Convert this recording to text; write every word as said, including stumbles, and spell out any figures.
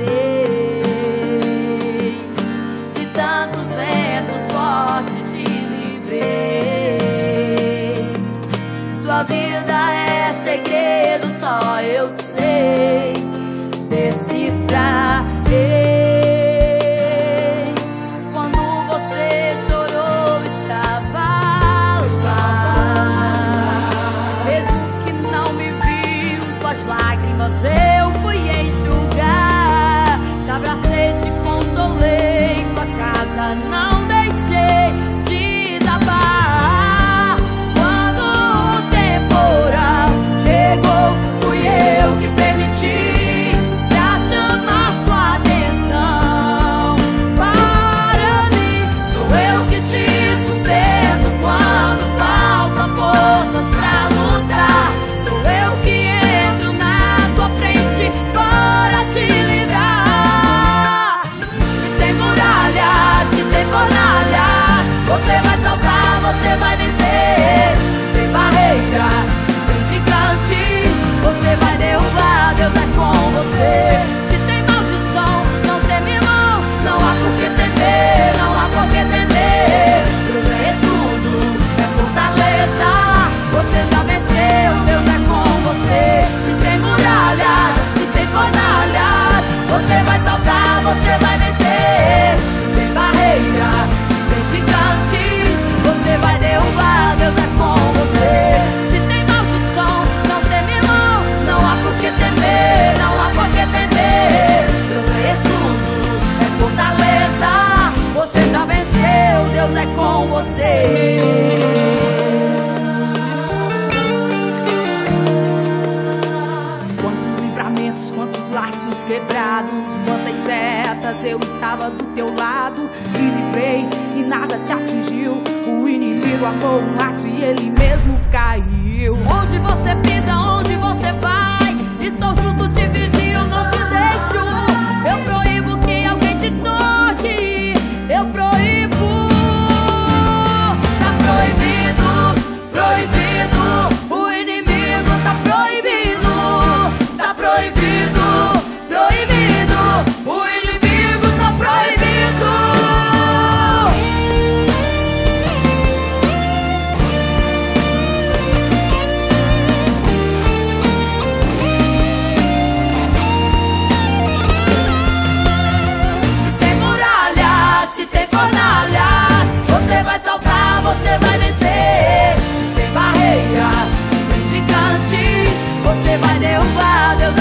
livrei, de tantos ventos fortes te livrei. Sua vida é segredo, só eu sei decifrar. Ei, quando você chorou, estava lá. Mesmo que não me viu, tuas lágrimas eu fui enxugar. Te abracei, te consolei, tua casa não deixei desabar. Quando o temporal chegou, fui eu que permiti pra chamar sua atenção para mim. Sou eu que te sustento quando falta forças pra lutar. Sou eu que entro na tua frente para te livrar. Se tem muralhas, se tem fornalhas, você vai saltar, você vai vencer. Se tem barreiras, se tem gigantes, você vai derrubar, Deus é com você. Se tem maldição, não teme não, não há por que temer, não há por que temer. Deus é escudo, é fortaleza, você já venceu, Deus é com você. Se tem muralhas, se tem fornalhas, você vai saltar, você vai vencer. Se tem barreiras, se tem gigantes, você vai derrubar, Deus é com você. Se tem maldição, não teme não, não há por que temer, não há por que temer. Deus é escudo, é fortaleza, você já venceu, Deus é com você. Quantos livramentos, quantos laços quebrados, quantas setas eu estava do teu lado. Te livrei e nada te atingiu. O inimigo armou um laço e ele mesmo caiu. Onde você pisa, onde você vai, estou junto, te vigio, não te deixo. Eu proíbo que alguém te toque, eu proíbo. Tá proibido, proibido, o inimigo tá proibido. Tá proibido, proibido, o inimigo tá proibido. Se tem muralhas, se tem fornalhas, você vai saltar, você vai vencer. Se tem barreiras, se tem gigantes, você vai derrubar, Deus